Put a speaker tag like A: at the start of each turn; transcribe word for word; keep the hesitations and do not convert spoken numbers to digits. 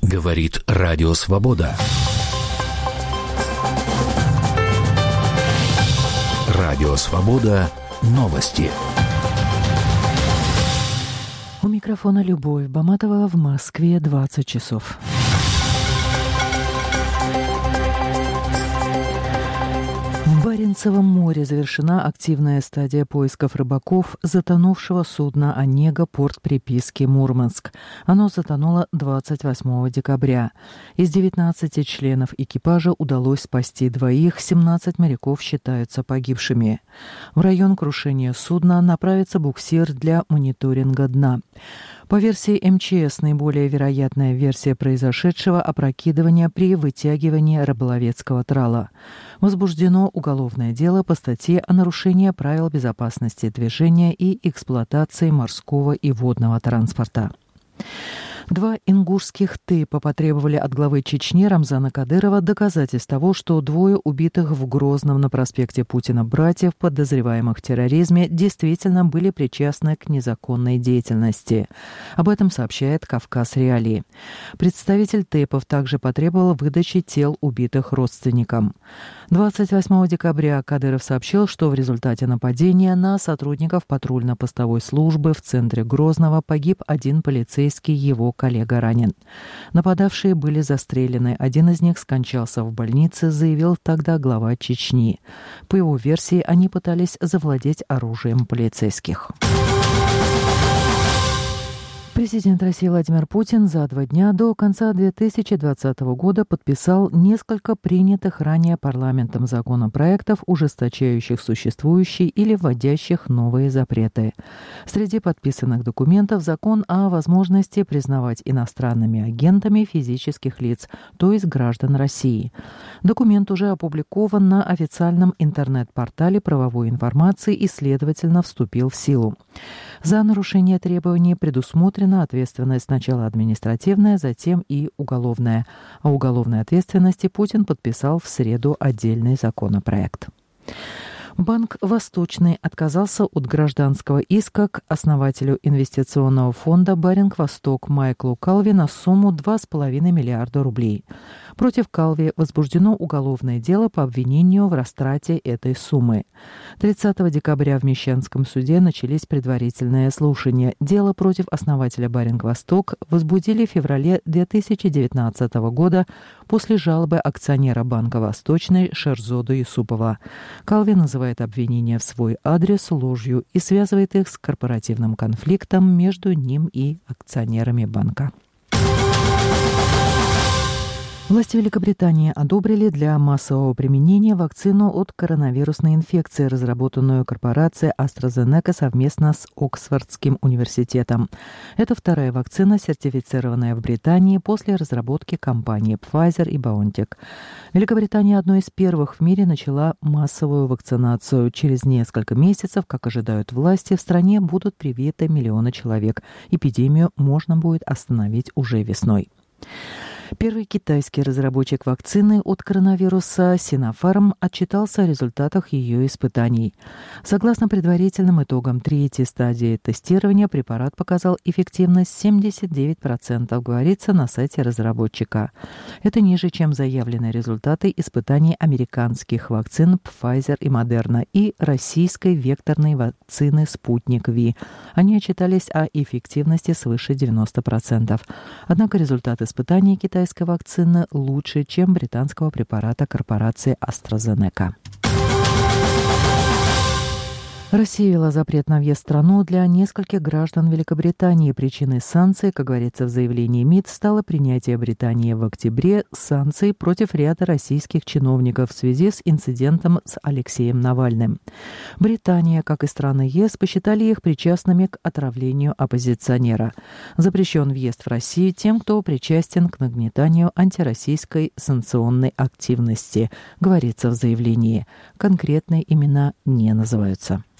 A: Говорит Радио Свобода. Радио Свобода. Новости.
B: У микрофона Любовь Баматова, в Москве двадцать часов. В Баренцевом море завершена активная стадия поисков рыбаков затонувшего судна «Онега», порт приписки Мурманск. Оно затонуло двадцать восьмого декабря. Из девятнадцати членов экипажа удалось спасти двоих, семнадцать моряков считаются погибшими. В район крушения судна направится буксир для мониторинга дна. По версии эм че эс, наиболее вероятная версия произошедшего – опрокидывания при вытягивании рыболовецкого трала. Возбуждено уголовное дело по статье о нарушении правил безопасности движения и эксплуатации морского и водного транспорта. Два ингушских тейпа потребовали от главы Чечни Рамзана Кадырова доказательств того, что двое убитых в Грозном на проспекте Путина братьев, подозреваемых в терроризме, действительно были причастны к незаконной деятельности. Об этом сообщает «Кавказ Реалии». Представитель тейпов также потребовал выдачи тел убитых родственникам. двадцать восьмого декабря Кадыров сообщил, что в результате нападения на сотрудников патрульно-постовой службы в центре Грозного погиб один полицейский, его коллега ранен. Нападавшие были застрелены. Один из них скончался в больнице, заявил тогда глава Чечни. По его версии, они пытались завладеть оружием полицейских. Президент России Владимир Путин за два дня до конца две тысячи двадцатого года подписал несколько принятых ранее парламентом законопроектов, ужесточающих существующие или вводящих новые запреты. Среди подписанных документов закон о возможности признавать иностранными агентами физических лиц, то есть граждан России. Документ уже опубликован на официальном интернет-портале правовой информации и, следовательно, вступил в силу. За нарушение требований предусмотрена ответственность сначала административная, затем и уголовная. О уголовной ответственности Путин подписал в среду отдельный законопроект. Банк «Восточный» отказался от гражданского иска к основателю инвестиционного фонда «Баринг-Восток» Майклу Калви на сумму два с половиной миллиарда рублей. Против Калви возбуждено уголовное дело по обвинению в растрате этой суммы. тридцатого декабря в Мещанском суде начались предварительные слушания. Дело против основателя «Баринг-Восток» возбудили в феврале две тысячи девятнадцатого года после жалобы акционера банка «Восточный» Шерзода Юсупова. Калви называет обвинения в свой адрес ложью и связывает их с корпоративным конфликтом между ним и акционерами банка. Власти Великобритании одобрили для массового применения вакцину от коронавирусной инфекции, разработанную корпорацией AstraZeneca совместно с Оксфордским университетом. Это вторая вакцина, сертифицированная в Британии после разработки компаний Pfizer и BioNTech. Великобритания одной из первых в мире начала массовую вакцинацию. Через несколько месяцев, как ожидают власти, в стране будут привиты миллионы человек. Эпидемию можно будет остановить уже весной. Первый китайский разработчик вакцины от коронавируса Sinopharm отчитался о результатах ее испытаний. Согласно предварительным итогам третьей стадии тестирования, препарат показал эффективность семьдесят девять процентов, говорится на сайте разработчика. Это ниже, чем заявленные результаты испытаний американских вакцин Pfizer и Moderna и российской векторной вакцины Sputnik V. Они отчитались о эффективности свыше девяноста процентов. Однако результат испытаний китайских китайской вакцины лучше, чем британского препарата корпорации AstraZeneca. Россия ввела запрет на въезд в страну для нескольких граждан Великобритании. Причиной санкций, как говорится в заявлении МИД, стало принятие Британии в октябре санкций против ряда российских чиновников в связи с инцидентом с Алексеем Навальным. Британия, как и страны ЕС, посчитали их причастными к отравлению оппозиционера. Запрещен въезд в Россию тем, кто причастен к нагнетанию антироссийской санкционной активности, говорится в заявлении. Конкретные имена не называются.